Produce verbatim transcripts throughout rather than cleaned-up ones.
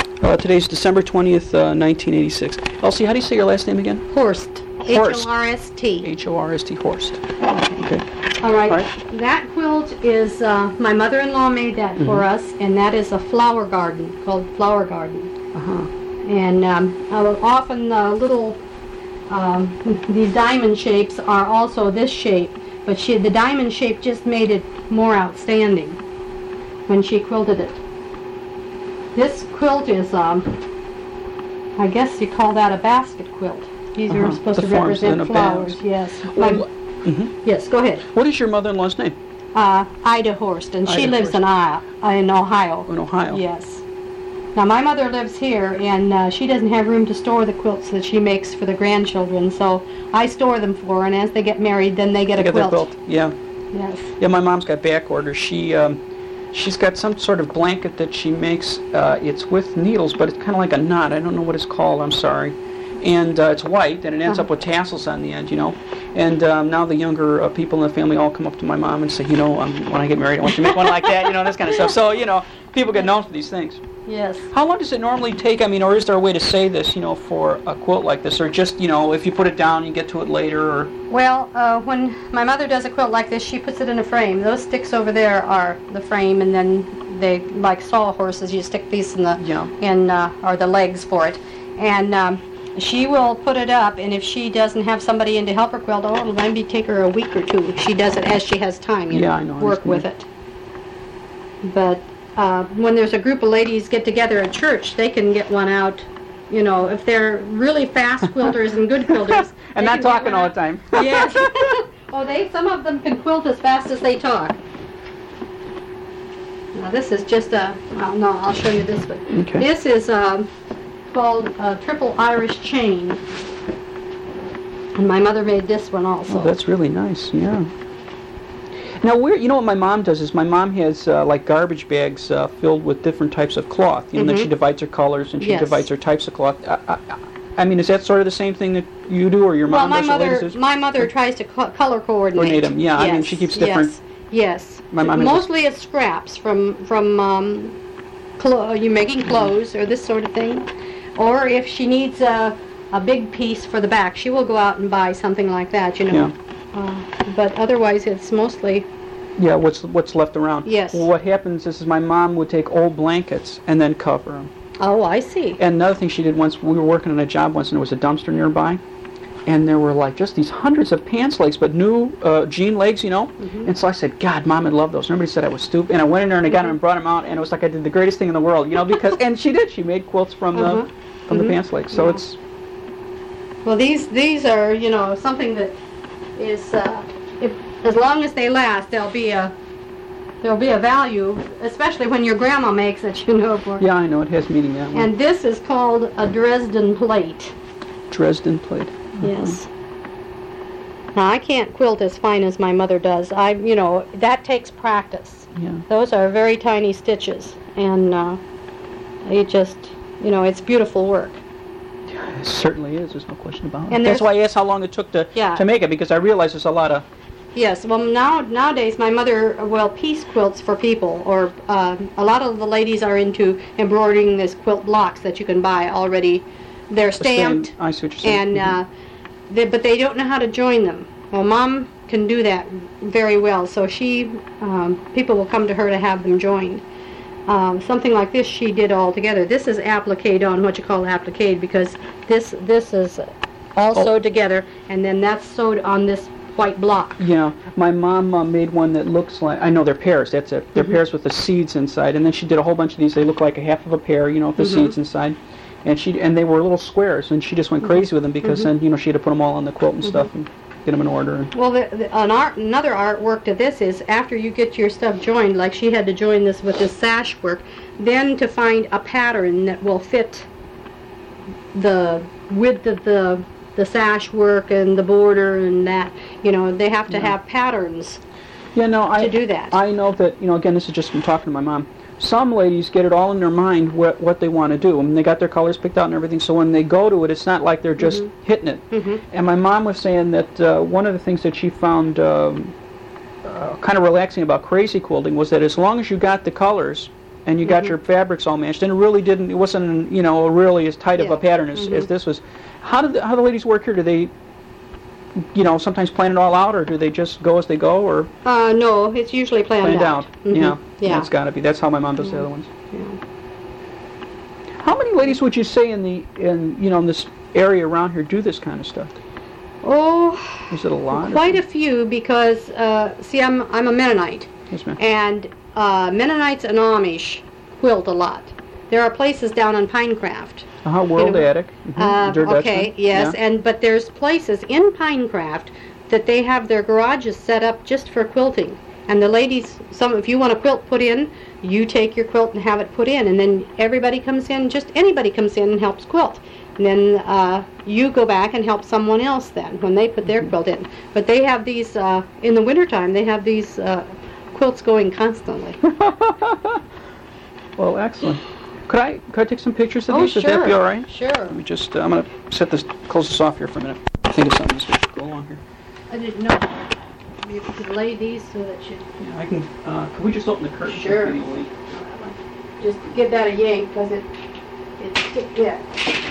Uh, today's December twentieth, uh, nineteen eighty-six. Elsie, how do you say your last name again? Horst. Horst. H O R S T. H O R S T, Horst. Okay. All right. All right. That quilt is, uh, my mother-in-law made that Mm-hmm. for us, and that is a flower garden called Flower Garden. Uh-huh. And um, uh, often the little, um, these diamond shapes are also this shape, but she, the diamond shape just made it more outstanding when she quilted it. This quilt is, um, I guess you call that a basket quilt. These Uh-huh. are supposed The to forms in represent a flowers, bag. yes. Well, My- mhm. yes, go ahead. What is your mother-in-law's name? Uh, Ida Horst, and she Ida lives Horst. in, I- in Ohio. In Ohio. Yes. Now, my mother lives here, and uh, she doesn't have room to store the quilts that she makes for the grandchildren, so I store them for her, and as they get married, then they get They a get their quilt. quilt. Yeah. Yes. Yeah, my mom's got back orders. She, um, she's got some sort of blanket that she makes. Uh, it's with needles, but it's kind of like a knot. I don't know what it's called. I'm sorry. And uh, it's white, and it ends Uh-huh. up with tassels on the end, you know. And um, now the younger uh, people in the family all come up to my mom and say, you know, um, when I get married, I want you to make one like that, you know, this kind of stuff. So, you know, people get known for these things. Yes. How long does it normally take? I mean, or is there a way to say this, you know, for a quilt like this? Or just, you know, if you put it down, you get to it later, or... Well, uh, when my mother does a quilt like this, she puts it in a frame. Those sticks over there are the frame, and then they, like sawhorses, you stick these in the, Yeah. in, uh, or the legs for it. And um, she will put it up, and if she doesn't have somebody in to help her quilt, oh, it'll maybe take her a week or two. She does it as she has time, you Yeah, know, I know, I work with understand. it. But uh, when there's a group of ladies get together at church, they can get one out, you know, if they're really fast quilters and good quilters. And they not can get talking one all out. the time. Yes. Oh, they, some of them can quilt as fast as they talk. Now this is just a, well, no, I'll show you this one. Okay. This is um, called a triple Irish chain. And my mother made this one also. Oh, that's really nice, yeah. Now, where you know what my mom does is my mom has uh, like garbage bags uh, filled with different types of cloth. You know, then Mhm. she divides her colors and she Yes. divides her types of cloth. I, I, I mean, is that sort of the same thing that you do, or your Well, mom my does? or ladies mother, does? my mother tries to co- color coordinate. Coordinate 'em, yeah, I mean, she keeps different- Yes, yes. My mom has a- Mostly it's scraps from from um, clo- you making clothes or this sort of thing, or if she needs a a big piece for the back, she will go out and buy something like that, you know. Uh, but otherwise, it's mostly Yeah, what's what's left around. Yes. Well, what happens is, is my mom would take old blankets and then cover them. oh, I see. And another thing she did once, we were working on a job once, and there was a dumpster nearby, and there were like just these hundreds of pants legs, but new uh, jean legs, you know. Mm-hmm. And so I said, God, Mom, I love those. And everybody said I was stupid, and I went in there and I got them and brought them out, and it was like I did the greatest thing in the world, you know, because and she did. She made quilts from Uh-huh. the from Mhm. the pants legs. So Yeah. it's Well, these these are, you know, something that is, uh, if, as long as they last, there'll be a there'll be a value, especially when your grandma makes it, you know. For yeah, I know it has meaning that way. And this is called a Dresden plate. Dresden plate. Yes. Now I can't quilt as fine as my mother does. I, you know, that takes practice. Yeah. Those are very tiny stitches, and uh, it just, you know, it's beautiful work. It certainly is. There's no question about it. And That's there's- why I asked how long it took to Yeah. to make it, because I realize there's a lot of Yes, well now nowadays my mother, well, piece quilts for people, or um, a lot of the ladies are into embroidering this quilt blocks that you can buy already. They're stamped, I see what you're saying. and Mhm. uh, they, but they don't know how to join them. Well, Mom can do that very well, so she, um, people will come to her to have them joined. Um, something like this she did all together. This is appliqued on, what you call appliqued, because this this is all Oh. sewed together, and then that's sewed on this white block. Yeah, my mom uh, made one that looks like, I know they're pears, that's it. They're Mhm. pears with the seeds inside, and then she did a whole bunch of these. They look like a half of a pear, you know, with the Mhm. seeds inside. And she and they were little squares, and she just went crazy with them because Mhm. then, you know, she had to put them all on the quilt and stuff and get them in order. And, Well, the, the, an art, another artwork to this is after you get your stuff joined, like she had to join this with this sash work, then to find a pattern that will fit the width of the the sash work and the border and that, you know, they have to Yeah. have patterns yeah, no, I to do that. I know that, you know, again, this is just from talking to my mom. Some ladies get it all in their mind what what they want to do. I mean, they got their colors picked out and everything, so when they go to it, it's not like they're just Mhm. hitting it. hmm And my mom was saying that uh, one of the things that she found um, uh, kind of relaxing about crazy quilting was that as long as you got the colors and you got Mhm. your fabrics all matched, and it really didn't, it wasn't, you know, really as tight of Yeah. a pattern as, Mhm. as this was. How do the, how do the ladies work here? Do they, you know, sometimes plan it all out, or do they just go as they go, or Uh, no, it's usually planned, planned out. out? Mhm. Yeah, Yeah. that's got to be. That's how my mom does the Yeah. other ones. Yeah. How many ladies would you say in the in you know in this area around here do this kind of stuff? Oh, Is it a lot? or quite a something? few because, uh, see, I'm, I'm a Mennonite, Yes, ma'am. and uh, Mennonites and Amish quilt a lot. There are places down in Pinecraft. Uh-huh, World you know, Attic. Mhm, Uh, Dirt okay, Dutchman. yes, Yeah. and but there's places in Pinecraft that they have their garages set up just for quilting. And the ladies, some if you want a quilt put in, you take your quilt and have it put in, and then everybody comes in, just anybody comes in and helps quilt. And then uh, you go back and help someone else then when they put their quilt in. But they have these, uh, in the wintertime, they have these uh, quilts going constantly. Well, excellent. Could I could I take some pictures of Oh, these? Would that be all right? Sure. Let me just, uh, I'm going to set this, close this off here for a minute. I think it's something this would go along here. I didn't know. Maybe you could lay these so that you Yeah, I can, uh, could we just open the curtain? Sure. Anyway? just give that a yank because it, it's stick, yeah.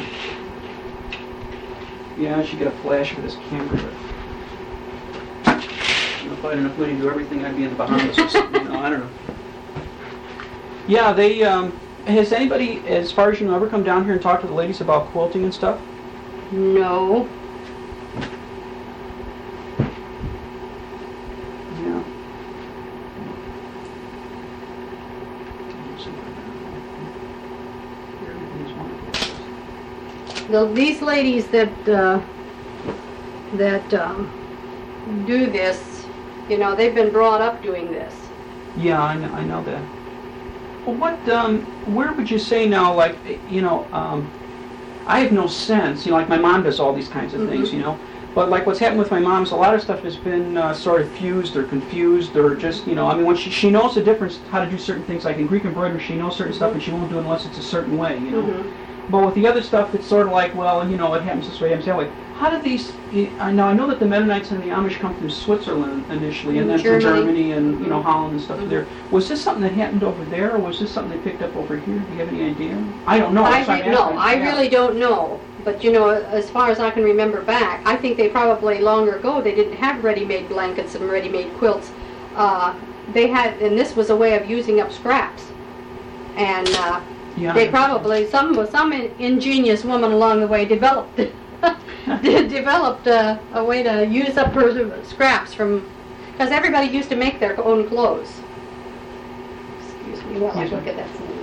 Yeah, I should get a flash for this camera. But you know, if I had enough money to do everything, I'd be in the Bahamas or something. You know, I don't know. Yeah, they, um, has anybody, as far as you know, ever come down here and talk to the ladies about quilting and stuff? No. Yeah. The, these ladies that uh, that um, do this, you know, they've been brought up doing this. Yeah, I know, I know that. Well, what, um, where would you say now, like, you know, um, I have no sense, you know, like my mom does all these kinds of Mhm. things, you know, but like what's happened with my mom is a lot of stuff has been uh, sort of fused or confused or just, you know, I mean, when she, she knows the difference, how to do certain things, like in Greek embroidery, she knows certain stuff and she won't do it unless it's a certain way, you know. Mhm. But with the other stuff, it's sort of like, well, you know, it happens this way, it happens that way. How do these, I know, I know that the Mennonites and the Amish come from Switzerland initially, and then from Germany. Germany and, you know, Mhm. Holland and stuff Mhm. there. Was this something that happened over there, or was this something they picked up over here? Do you have any idea? I don't know. I that's why re- I'm no, asking. I Yeah. really don't know. But you know, as far as I can remember back, I think they probably longer ago they didn't have ready-made blankets and ready-made quilts. Uh, they had, and this was a way of using up scraps. And uh, Yeah. they probably some some in- ingenious woman along the way developed developed a, a way to use up her scraps from, because everybody used to make their own clothes. Excuse me while I Yes, look ma'am. at that. thing.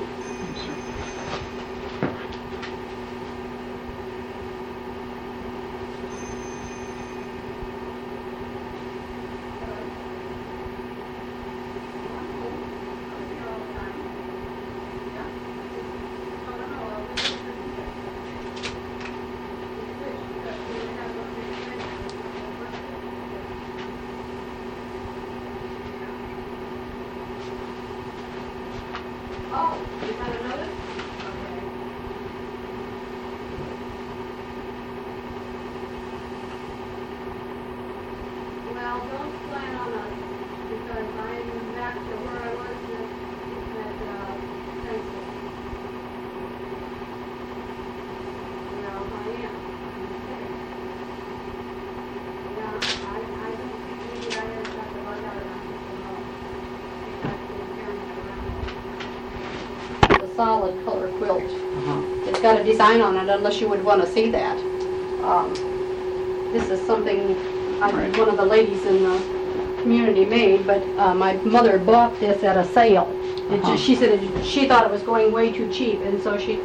Oh, you had a notice? Okay. Well, don't plan on us, because I'm back to where I was at, at, uh, census. Well, I am. Yeah, I, I don't think maybe I ever got the bug out of that at all. Because they're carrying it around. The solid color quilt. Uh-huh. It's got a design on it, unless you would want to see that. Um, this is something I, Right. one of the ladies in the community made, but uh, my mother bought this at a sale. It Uh-huh. just, she said it, she thought it was going way too cheap, and so she.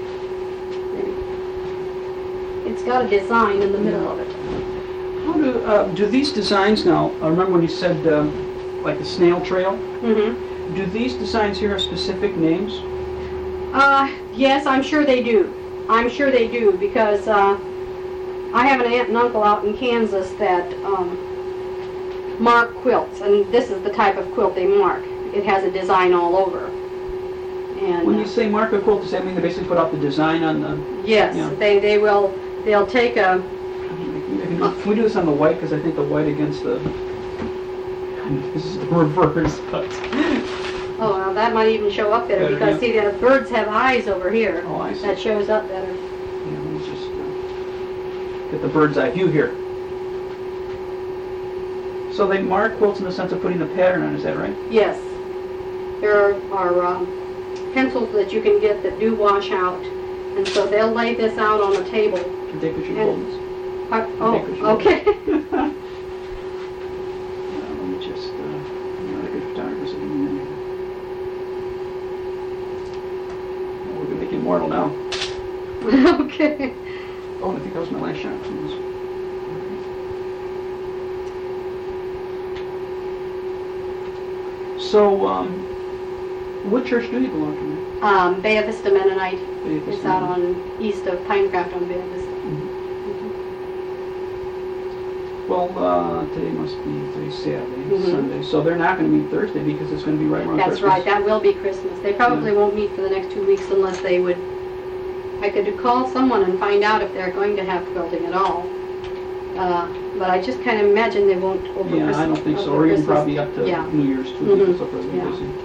It's got a design in the middle of it. How do, uh, do these designs now, I remember when you said, um, like the snail trail, Mm-hmm. do these designs here have specific names? Uh, yes, I'm sure they do. I'm sure they do, because uh, I have an aunt and uncle out in Kansas that um, mark quilts, and this is the type of quilt they mark. It has a design all over. And When uh, you say mark a quilt, does that mean they basically put out the design on the... yes, yeah. they they will. They'll take a. Can we do this on the white? Because I think the white against the... This is the reverse, but... Oh, well, that might even show up better, Better, because yeah. see, the birds have eyes over here. Oh, I see. That shows up better. Yeah, let me just uh, get the bird's eye view here. So they mark quilts in the sense of putting the pattern on, is that right? Yes. There are, are um, pencils that you can get that do wash out, and so they'll lay this out on the table. Can take pictures And- of this. Uh, Take pictures oh, of okay. Yeah, let me just, uh, I'm not a good photographer, so give me a minute. Oh, we're gonna make you immortal now. Okay. Oh, I think that was my last shot. So, um, what church do you belong to? Ma'am? Um, Bay Vista Mennonite. Bay Vista It's out Mennonite. on east of Pinecraft on Bay Vista. Well, uh, today must be today's Saturday, Mhm. Sunday, so they're not going to meet Thursday because it's going to be right around That's Christmas. right, that will be Christmas. They probably won't meet for the next two weeks unless they would, I could call someone and find out if they're going to have quilting at all. Uh, but I just kind of imagine they won't over Yeah, Christmas. I don't think so, over or even Christmas. probably up to Yeah. New Year's too. Mhm. Because of really Yeah. busy.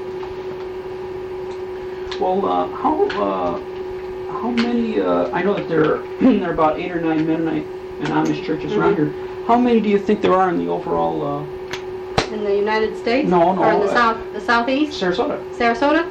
Well, uh, how uh, how many? Uh, I know that there there are about eight or nine Mennonite and Amish churches around Mhm. here. How many do you think there are in the overall uh, In the United States? No, no, Or in the uh, south, the southeast? Sarasota? Sarasota?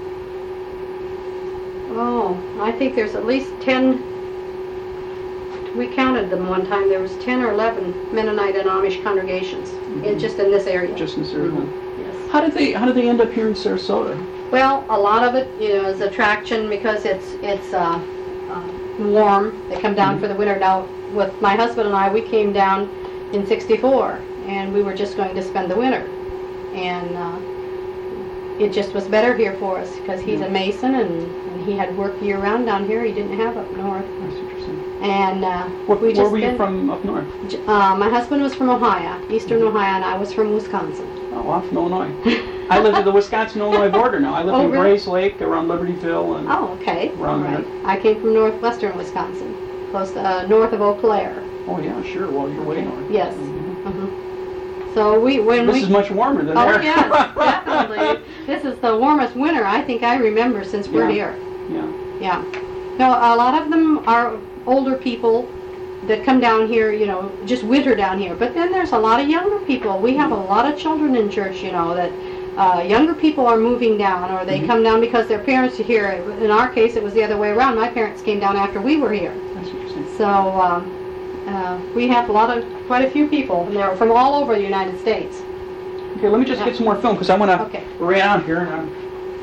Oh, I think there's at least ten. We counted them one time. There was ten or eleven Mennonite and Amish congregations in Mhm. just in this area. Just in Sarasota. Mhm. Yes. How did they How did they end up here in Sarasota? Well, a lot of it, you know, is attraction because it's it's uh, uh, warm. They come down Mhm. for the winter. Now, with my husband and I, we came down in sixty-four, and we were just going to spend the winter, and uh, it just was better here for us because he's a mason and, and he had work year round down here. He didn't have up north, That's interesting. and uh, Where, we where just were you spent- from up north? Uh, my husband was from Ohio, eastern Ohio, and I was from Wisconsin. Oh, I'm from Illinois. I live at the Wisconsin-Illinois border now. I live Oh, in really? Grays Lake, around Libertyville, and Oh, okay. Around All right. I came from northwestern Wisconsin, close to, uh, north of Eau Claire. oh yeah, sure. Well, you're way Okay. north. Yes. Mhm. Mhm. So we, when This we... is much warmer than Oh, there. yes, definitely. This is the warmest winter I think I remember since we're Yeah. here. Yeah. Yeah. No, a lot of them are older people that come down here, you know, just winter down here. But then there's a lot of younger people. We have a lot of children in church, you know, that uh, younger people are moving down, or they Mhm. come down because their parents are here. In our case, it was the other way around. My parents came down after we were here. That's interesting. So um, uh, we have a lot of, quite a few people, and they're from all over the United States. Okay, let me just Yeah. get some more film because I want to Okay. ran out here. And I'm,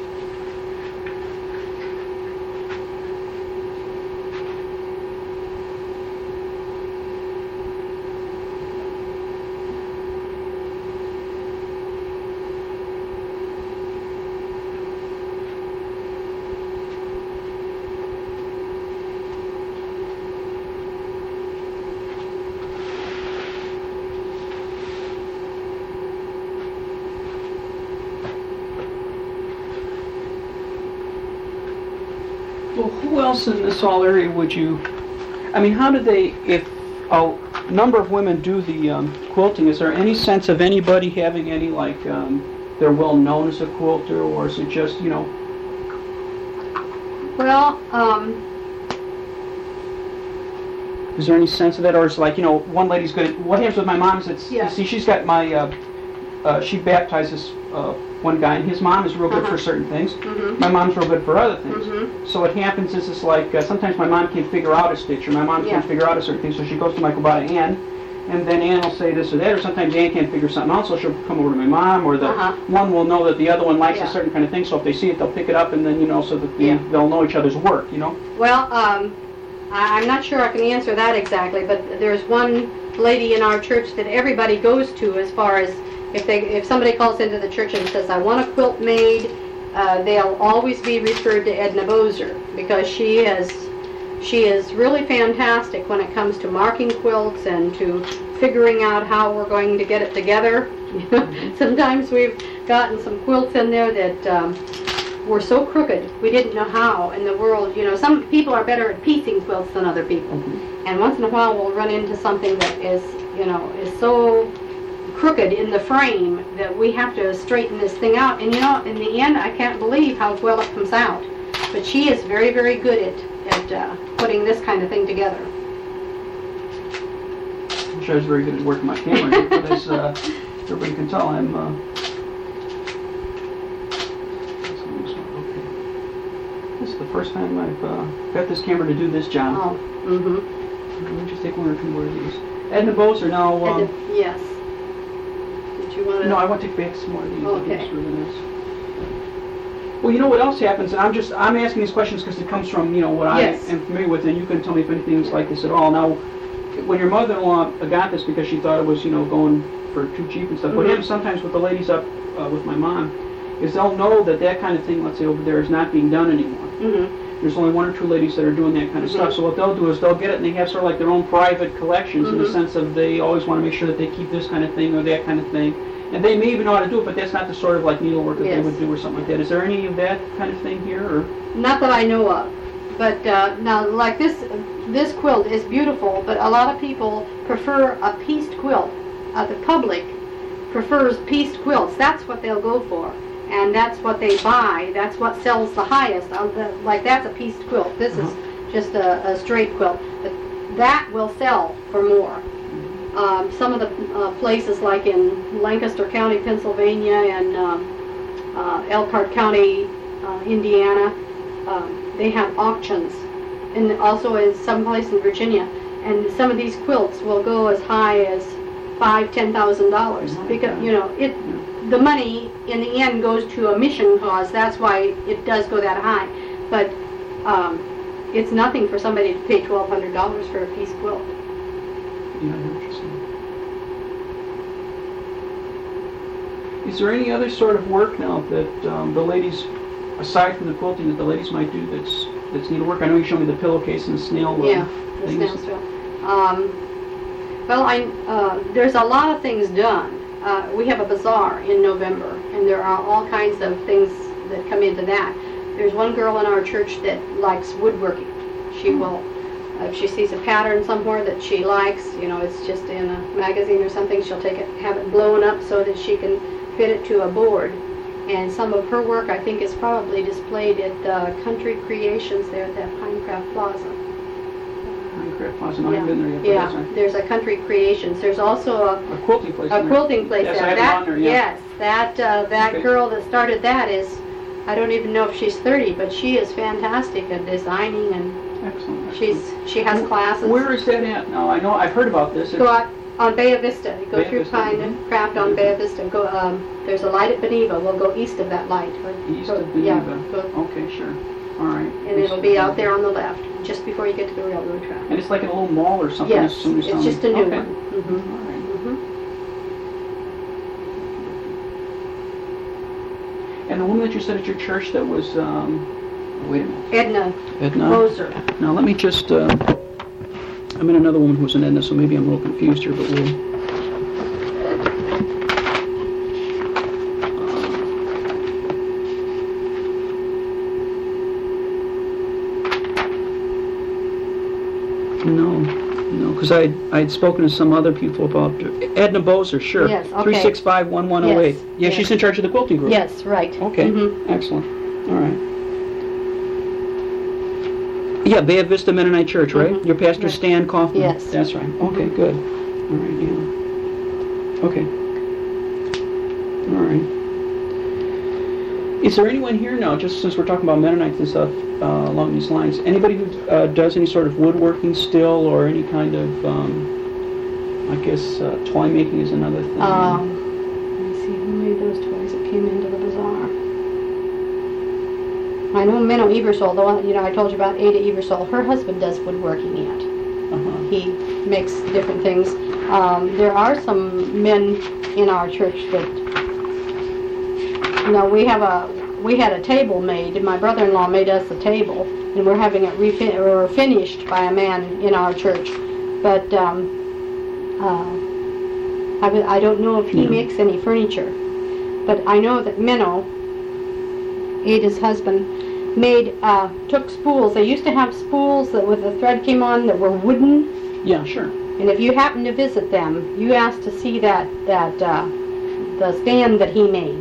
well, who else in this whole area would you? I mean, how do they? If a number of women do the um, quilting, is there any sense of anybody having any like um, they're well known as a quilter, or is it just you know? Well, um, Is there any sense of that, or is it like you know one lady's good? What happens with my mom is it's Yeah. you see she's got my uh, uh, she baptizes uh, one guy, and his mom is real good Uh-huh. for certain things. mhm, My mom's real good for other things. mhm. So what happens is it's like uh, sometimes my mom can't figure out a stitch, or my mom Yeah. can't figure out a certain thing, so she goes to my Kubata Ann, and then Ann will say this or that, or sometimes Ann can't figure something out, so she'll come over to my mom, or the Uh-huh. one will know that the other one likes Yeah. a certain kind of thing, so if they see it, they'll pick it up, and then you know, so that the, Yeah. they'll know each other's work, you know. Well, um, I, I'm not sure I can answer that exactly, but there's one lady in our church that everybody goes to as far as if they if somebody calls into the church and says, I want a quilt made, uh, they'll always be referred to Edna Bozer because she is she is really fantastic when it comes to marking quilts and to figuring out how we're going to get it together. Sometimes we've gotten some quilts in there that um, were so crooked we didn't know how in the world. You know, some people are better at piecing quilts than other people, and once in a while we'll run into something that is, you know, is so crooked in the frame that we have to straighten this thing out. And you know, in the end, I can't believe how well it comes out. But she is very, very good at, at uh, putting this kind of thing together. I'm sure I was very good at working my camera, but as uh, everybody can tell, I'm... Uh, this is the first time I've uh, got this camera to do this job. Oh, mm-hmm. Let me just take one or two more of these. Edna Boser, now... Um, Edna, yes. Did you want to... No, I want to take back some more of these. Okay. These really nice. Well, you know what else happens, and I'm just, I'm asking these questions because it comes from, you know, what Yes. I am familiar with, and you can tell me if anything's like this at all. Now, when your mother-in-law got this because she thought it was, you know, going for too cheap and stuff, Mm-hmm. what happens sometimes with the ladies up uh, with my mom is they'll know that that kind of thing, let's say over there, is not being done anymore. Mm-hmm. There's only one or two ladies that are doing that kind of Mhm. stuff. So what they'll do is they'll get it and they have sort of like their own private collections in the Mhm. sense of they always want to make sure that they keep this kind of thing or that kind of thing. And they may even know how to do it, but that's not the sort of like needlework that they Yes. would do or something like that. Is there any of that kind of thing here? Or Not that I know of. But uh, now, like this, this quilt is beautiful, but a lot of people prefer a pieced quilt. Uh, the public prefers pieced quilts. That's what they'll go for. And that's what they buy. That's what sells the highest. Uh, the, like that's a pieced quilt. This is just a, a straight quilt. But that will sell for more. Um, some of the uh, places like in Lancaster County, Pennsylvania, and um, uh, Elkhart County, uh, Indiana, um, they have auctions. And also in some place in Virginia. And some of these quilts will go as high as five, ten thousand dollars. Because, you know, it... the money in the end goes to a mission cause. That's why it does go that high. But um, it's nothing for somebody to pay twelve hundred dollars for a piece quilt. yeah, interesting. Is there any other sort of work now that um, the ladies, aside from the quilting, that the ladies might do that's that's needlework? I know you showed me the pillowcase and the snail. Uh, Yeah, the things. snail trail. Um, well, I uh, there's a lot of things done. Uh, we have a bazaar in November, and there are all kinds of things that come into that. There's one girl in our church that likes woodworking. She will, if she sees a pattern somewhere that she likes, you know, it's just in a magazine or something, she'll take it, have it blown up so that she can fit it to a board. And some of her work, I think, is probably displayed at uh, Country Creations there at that Pinecraft Plaza. Minecraft Plaza, no, I haven't been there yet. but Yeah, that's there's a Country Creations. There's also a, A a quilting place. a in there. quilting place Yes, there. I have it That, on there, yeah. Yes, that uh, that Okay. girl that started that is, I don't even know if she's thirty, but she is fantastic at designing, and Excellent. she's she has classes. Where is that at now? I know, I've heard about this. Go out on Bay of Vista. You go Bay of through Vista, Pinecraft on Bay of Vista. Go. Um, there's a light at Beneva. We'll go east of that light. Or East go, of Beneva. Yeah. Go, Okay, sure. All right. and it'll be out there on the left, just before you get to the railroad track. And it's like in a little mall or something? Yes, as soon as it's something- just a new okay. one. Mm-hmm. All right. Mm-hmm. And the woman that you said at your church that was, um, wait a minute. Edna Edna? Moser. Now, let me just, uh, I met another woman who was an Edna, so maybe I'm a little confused here, but we'll... No, no, because I I'd spoken to some other people about Edna Boser, sure. Yes, okay. three six five, one one zero eight. Yes, Yeah, yes. she's in charge of the quilting group. Yes, right. Okay, Mhm. excellent. All right. Yeah, Bay of Vista Mennonite Church, right? Mhm. Your pastor, Right. Stan Kaufman? Yes. That's right. Okay, good. All right, yeah. Okay. All right. Is there anyone here now, just since we're talking about Mennonites and stuff uh, along these lines, anybody who uh, does any sort of woodworking still or any kind of, um, I guess, uh, toy making is another thing? Um, let me see, who made those toys that came into the bazaar? I know Minnow Ebersol, the one, you know, I told you about Ada Ebersol. Her husband does woodworking yet. Uh-huh. He makes different things. Um, there are some men in our church that, you know, we have a, we had a table made, and my brother-in-law made us a table, and we're having it refin- or finished by a man in our church. But um, uh, I, w- I don't know if he Yeah. makes any furniture. But I know that Minnow, Ada's husband, made, uh, took spools. They used to have spools that with the thread came on that were wooden. Yeah, sure. And if you happen to visit them, you ask to see that, that uh, the stand that he made.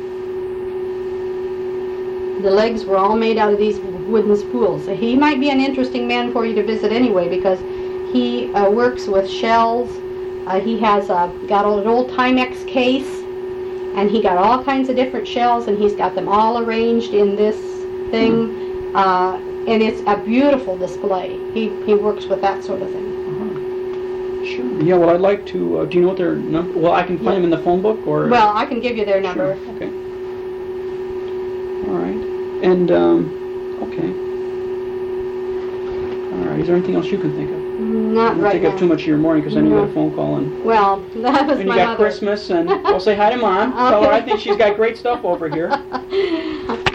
The legs were all made out of these wooden spools. He might be an interesting man for you to visit anyway, because he uh, works with shells. Uh, he has uh, got an old Timex case, and he got all kinds of different shells, and he's got them all arranged in this thing. Hmm. Uh, and it's a beautiful display. He, he works with that sort of thing. Uh-huh. Sure. Yeah, well, I'd like to, uh, do you know what their number, well, I can find Yeah. them in the phone book, or? Well, I can give you their number. Sure. Okay. All right. And, um, okay. All right. Is there anything else you can think of? Not Don't right take now. up too much of your morning, because then you No. get a phone call, and, Well, that was and you my got mother. Christmas, and, well, say hi to Mom. Tell her I think she's got great stuff over here.